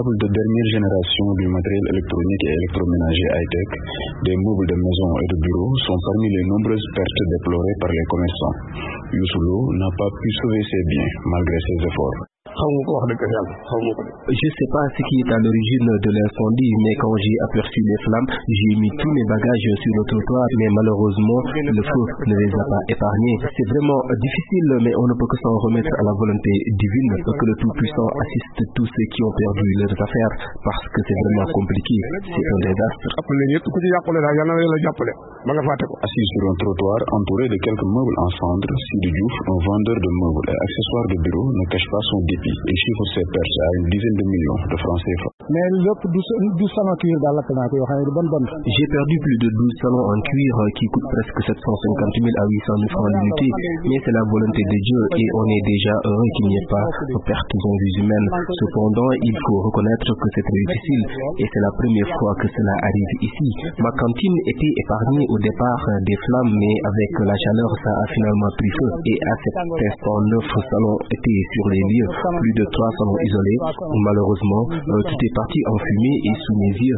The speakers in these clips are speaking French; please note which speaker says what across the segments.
Speaker 1: portables de dernière génération, du matériel électronique et électroménager high-tech, des meubles de maison et de bureau sont parmi les nombreuses pertes déplorées par les commerçants. Youssou Lo n'a pas pu sauver ses biens malgré ses efforts.
Speaker 2: Je ne sais pas ce qui est à l'origine de l'incendie, mais quand j'ai aperçu les flammes, j'ai mis tous mes bagages sur le trottoir, mais malheureusement, le feu ne les a pas épargnés. C'est vraiment difficile, mais on ne peut que s'en remettre à la volonté divine, que le Tout-Puissant assiste tous ceux qui ont perdu leurs affaires, parce que c'est vraiment compliqué. C'est un désastre.
Speaker 1: Assis sur un trottoir entouré de quelques meubles en cendres, Sidi Diouf, un vendeur de meubles et accessoires de bureau, ne cache pas son dépit et chiffre ses pertes à une dizaine de millions de francs CFA.
Speaker 2: J'ai perdu plus de 12 salons en cuir qui coûtent presque 750 000 à 800 000 francs l'unité, mais c'est la volonté de Dieu et on est déjà heureux qu'il n'y ait pas de pertes en vies humaines. Cependant, il faut reconnaître que c'est très difficile et c'est la première fois que cela arrive ici. Ma cantine était épargnée au départ des flammes, mais avec la chaleur, ça a finalement pris feu et à cet instant, 9 salons étaient sur les lieux, plus de 3 salons isolés. Malheureusement, tout est parti en fumée et sous mes yeux.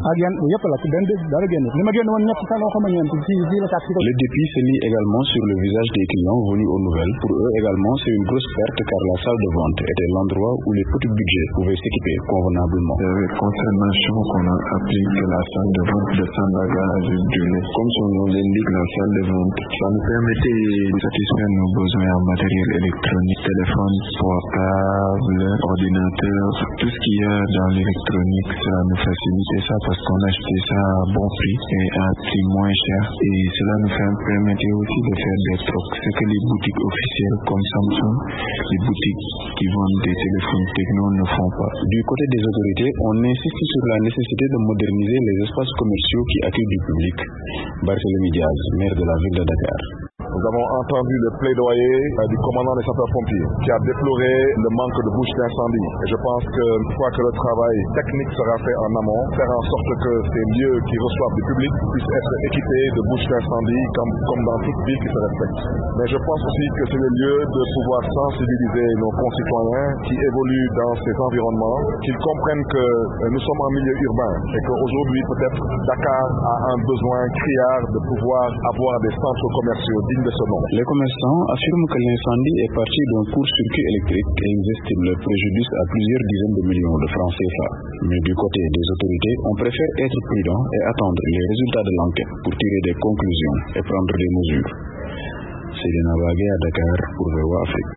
Speaker 1: Le dépit se lit également sur le visage des clients venus aux nouvelles. Pour eux également, c'est une grosse perte car la salle de vente était l'endroit où les petits budgets pouvaient s'équiper convenablement.
Speaker 3: Avec confirmation qu'on a appris que la salle de vente de Sandaga a duré. Comme son nom l'indique, la salle de vente, ça nous permettait de satisfaire nos besoins en matériel électronique, téléphone, portable, ordinateur, tout ce qu'il y a dans l'électronique, ça nous facilitait ça parce qu'on achetait ça à bon prix et à prix moins cher. Et cela nous permettait aussi de faire des trocs, ce que les boutiques officielles comme Samsung, les boutiques qui vendent des téléphones techno ne font pas.
Speaker 1: Du côté des autorités, on insiste sur la nécessité de moderniser les espaces commerciaux qui accueillent du public. Barthélémy Diaz, maire de la ville de Dakar.
Speaker 4: Nous avons entendu le plaidoyer du commandant des sapeurs-pompiers qui a déploré le manque de bouches d'incendie. Et je pense qu'une fois que le travail technique sera fait en amont, faire en sorte que ces lieux qui reçoivent du public puissent être équipés de bouches d'incendie comme dans toute ville qui se respecte. Mais je pense aussi que c'est le lieu de pouvoir sensibiliser nos concitoyens qui évoluent dans ces environnements, qu'ils comprennent que nous sommes en milieu urbain et qu'aujourd'hui peut-être Dakar a un besoin criard de pouvoir avoir des centres commerciaux dignes de ce nom.
Speaker 1: Les commerçants affirment que l'incendie est parti d'un court-circuit électrique et ils estiment le préjudice à plusieurs dizaines de millions de francs CFA. Mais du côté des autorités, on préfère être prudent et attendre les résultats de l'enquête pour tirer des conclusions et prendre des mesures. C'est Dina Bagé à Dakar pour VOA Afrique.